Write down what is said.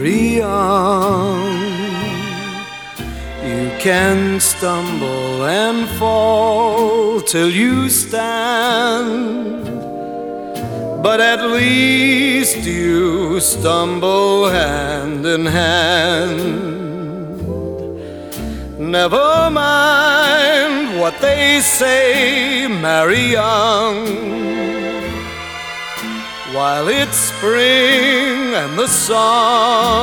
young, you can stumble and fall till you stand, but at least you stumble hand in hand. Never mind what they say, marry young, while it's spring and the sun